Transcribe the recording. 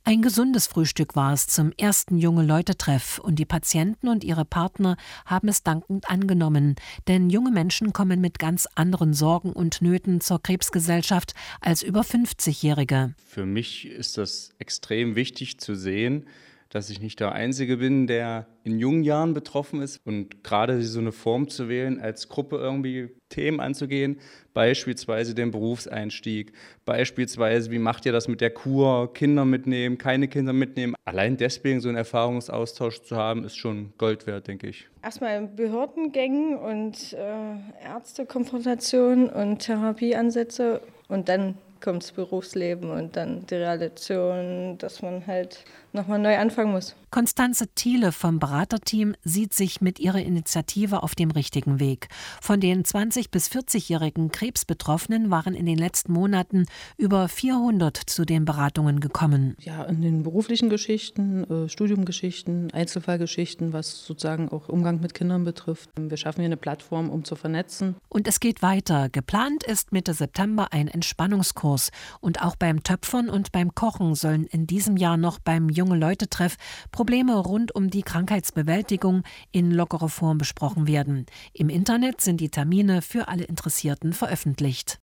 Ein gesundes Frühstück war es zum ersten Junge-Leute-Treff und die Patienten und ihre Partner haben es dankend angenommen, denn junge Menschen kommen mit ganz anderen Sorgen und Nöten zur Krebsgesellschaft als über 50-Jährige. Für mich ist das extrem wichtig zu sehen, dass ich nicht der Einzige bin, der in jungen Jahren betroffen ist und gerade so eine Form zu wählen, als Gruppe irgendwie Themen anzugehen, beispielsweise den Berufseinstieg, beispielsweise wie macht ihr das mit der Kur, Kinder mitnehmen, keine Kinder mitnehmen. Allein deswegen so einen Erfahrungsaustausch zu haben, ist schon Gold wert, denke ich. Erstmal Behördengängen und Ärztekonfrontation und Therapieansätze und dann kommt das Berufsleben und dann die Realisation, dass man halt nochmal neu anfangen muss. Konstanze Thiele vom Beraterteam sieht sich mit ihrer Initiative auf dem richtigen Weg. Von den 20- bis 40-jährigen Krebsbetroffenen waren in den letzten Monaten über 400 zu den Beratungen gekommen. Ja, in den beruflichen Geschichten, Studiumgeschichten, Einzelfallgeschichten, was sozusagen auch Umgang mit Kindern betrifft. Wir schaffen hier eine Plattform, um zu vernetzen. Und es geht weiter. Geplant ist Mitte September ein Entspannungskurs. Und auch beim Töpfern und beim Kochen sollen in diesem Jahr noch beim Junge-Leute-Treff Probleme rund um die Krankheitsbewältigung in lockerer Form besprochen werden. Im Internet sind die Termine für alle Interessierten veröffentlicht.